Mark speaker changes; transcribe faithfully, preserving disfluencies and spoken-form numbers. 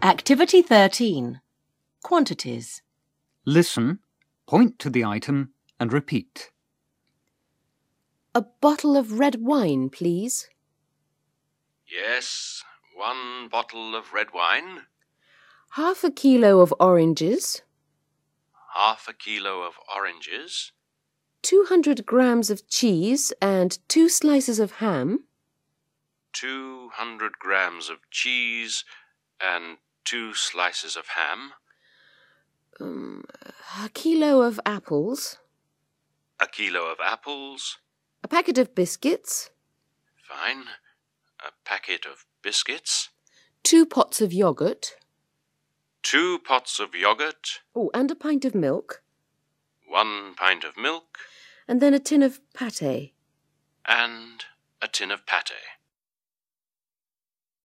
Speaker 1: Activity thirteen. Quantities.
Speaker 2: Listen, point to the item and repeat.
Speaker 3: A bottle of red wine, please.
Speaker 4: Yes, one bottle of red wine.
Speaker 3: Half a kilo of oranges.
Speaker 4: Half a kilo of oranges.
Speaker 3: Two hundred grams of cheese and two slices of ham.
Speaker 4: Two hundred grams of cheese and two slices of ham.
Speaker 3: Um, a kilo of apples.
Speaker 4: A kilo of apples.
Speaker 3: A packet of biscuits.
Speaker 4: Fine. A packet of biscuits.
Speaker 3: Two pots of yoghurt.
Speaker 4: Two pots of yoghurt.
Speaker 3: Oh, and a pint of milk.
Speaker 4: One pint of milk.
Speaker 3: And then a tin of pâté.
Speaker 4: And a tin of pâté.